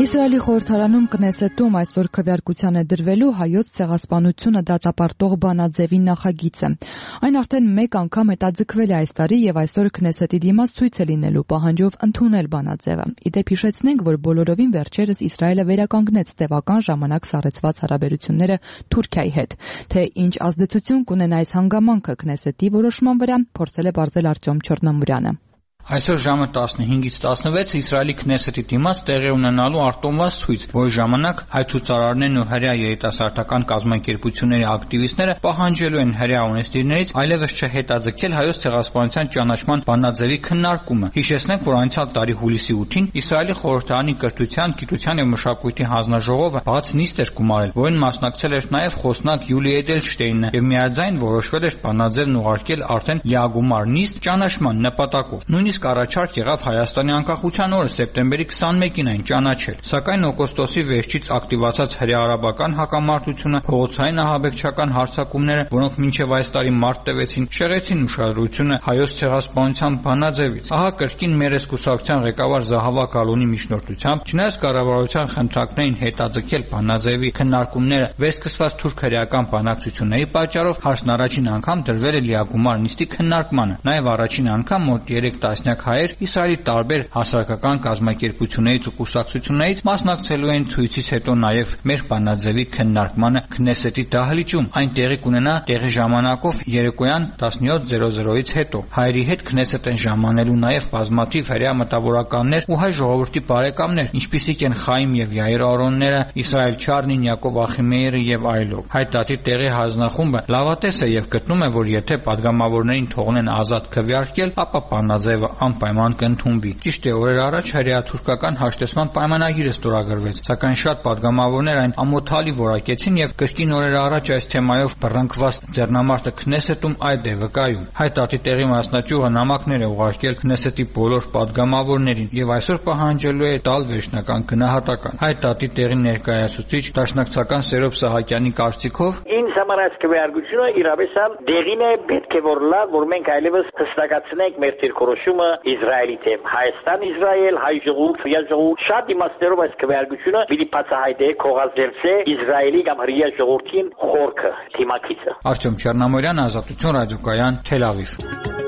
Իսրայելի խորհրդարանում Կնեսետում այսօր քվեարկության է դրվելու հայոց ցեղասպանությունը դատապարտող բանաձևի նախագիծը։ Այն արդեն մեկ անգամ հետաձգվել է այս տարի եւ այսօր Կնեսետի դիմաց ցույց է լինելու պահանջով ընդունել բանաձևը։ Իդեպ հիշեցնենք, որ բոլորովին վերջերս Իսրայելը վերականգնեց տևական ժամանակ սառեցված հարաբերությունները Թուրքիայի հետ։ Թե ինչ ազդեցություն կունենա այս հանգամանքը Կնեսետի որոշման վրա, փորձել է բարձել Արտյոմ Չորնամուրյանը։ Այսօր ժամը 15-ից 16 Իսրայելի Քնեսեթի դիմաց տեղի ունենալու արտոնված ցույց, որի ժամանակ հայ ցուցարարներն ու հրեա երիտասարդական կազմակերպությունների ակտիվիստները պահանջելու են հրեա ունեցյալներից այլևս չհետաձգել հայոց ցեղասպանության ճանաչման բանաձևի քննարկումը։ Հիշեցնենք, որ անցյալ տարի հուլիսի 8-ին Իսրայելի խորհրդարանի կրթության, գիտության եւ մշակույթի հանձնաժողովը բաց նիստ էր կումարել, որին մասնակցել էր նաեւ խոսնակ Յուլի Էդելշտեյնը եւ միաձայն որոշվել էր բանաձևն ուղարկել արդեն լիագումար նիստ ճանաչման նպատակով։ Նույնիսկ առաջարկ եղավ Հայաստանի անկախության օրը սեպտեմբերի 21-ին այն ճանաչել, սակայն օգոստոսի վերջից ակտիվացած հրեարաբական հակամարտությունը, փողոցային ահաբեկչական հարձակումները, որոնք մինչև այս տարի մարտ տևեցին, շեղեցին ուշադրությունը հայոց ցեղասպանության բանաձևից։ Ահա կրկին Մերես կուսակցության ղեկավար Զահավա Գալունի միջնորդությամբ, չնայած կառավարության խնդրանքներին հետաձգել բանաձևի քննարկումները վերսկսված թուրք-հրեական բանակցությունների պատճառով, հարցն առաջին անգամ դրվել է լիագումար նիստի քննարկմանը։ Նաև առաջին անգամ մոտ 3 տասնյակ հայեր Իսրայելի տարբեր հասարակական կազմակերպություններից ու կուսակցություններից մասնակցելու են ցույցից հետո նաև մեր բանաձևի քննարկմանը Քնեսետի դահլիճում։ Այն տեղի կունենա տեղի ժամանակով երեկոյան 17:00-ից հետո։ Հայերի հետ Քնեսետ են ժամանելու նաև բազմաթիվ հրեա մտավորականներ ու հայ ժողովրդի բարեկամներ, ինչպիսիք են Խայիմ եւ Յայիր Արոնները, Իսրայել Չարնին, Յակով Ախիմեյերը եւ այլոք։ Հայտարարի տեղի հանձնախումբը լավատես է եւ գտնում է, որ եթե падգամավորներին թողնեն ազատ քվեարկել, ապա բանաձևը անպայման կընդունվի։ Ճիշտ է, օրեր առաջ հրեա-թուրքական հաշտեցման պայմանագիրը ստորագրվեց, սակայն շատ падգամավորներ այն ամոթալի որակեցին եւ կրկին օրեր առաջ այս թեմայով բռնկված ձեռնամարտը Քնեսետում այդ է վկայում։ Հայտարարի տեղի մասնաճյուղը նամակներ է ուղարկել Քնեսետի բոլոր падգամավորներին եւ այսօր պահանջելու է տալ վերջնական գնահատական։ Հայտարարի տեղի ներկայացուցիչ Դաշնակցական Սերոբ Սահակյանի կարծիքով ինձ համար այս քվեարկությունը իրավես դեղին է, պետք է որ լա, որ մենք այլևս հստակացնենք մեր դիրքորոշումը Իսրայելի դեմ։ Հայաստան-Իսրայել, հայ ժողովուրդ, հրեա ժողովուրդ շատ իմաստերով այս քվեարկությունը պիտի բացահայտե, քողազդերցե Իսրայելի կամ հրեա ժողովրդին խորքը, թիմակիցը։ Արտյոմ Չորնամուրյան, Ազատություն ռադիոկայան, Թել Ավիվ։